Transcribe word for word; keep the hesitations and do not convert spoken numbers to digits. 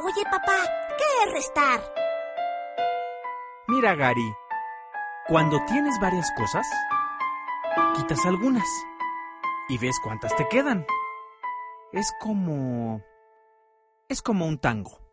Oye, papá, ¿qué es restar? Mira, Gary, cuando tienes varias cosas, quitas algunas y ves cuántas te quedan. Es como... es como un tango.